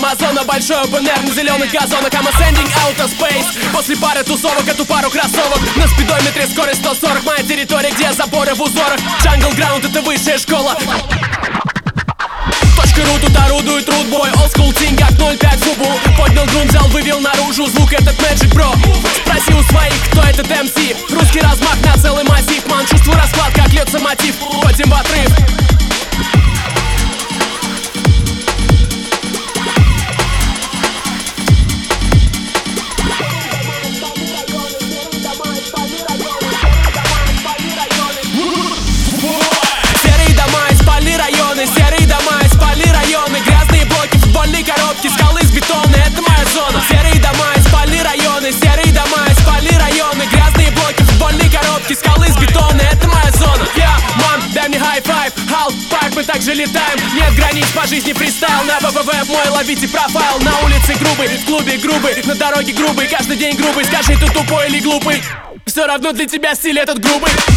Амазона, большой open-air на зеленых газонах. I'm ascending outer space. После пары тусовок, эту пару кроссовок. На спидометре скорость 140. Моя территория, где заборы в узорах. Jungle Ground — это высшая школа. .ру, тут орудует рудбой. Old school team, как 0.5 фубу. Поднял грунт, взял, вывел наружу звук этот Magic Bro. Спроси у своих, кто этот MC. Русский размах на целый массив. Ман, чувствую расклад, как льется мотив. Ходим в отрыв. Серые дома и спали районы. Грязные блоки, футбольные коробки, скалы из бетона — это моя зона. Серые дома и спали районы. Серые дома и спали районы. Грязные блоки, футбольные коробки, скалы из бетона — это моя зона. Мам, дай мне хай-файв, half-pipe, мы также летаем. Нет границ по жизни, фристайл. На ВВВ мой ловите профайл. На улице грубый, в клубе грубый, на дороге грубый, каждый день грубый. Скажи, ты тупой или глупый, все равно для тебя стиль этот грубый.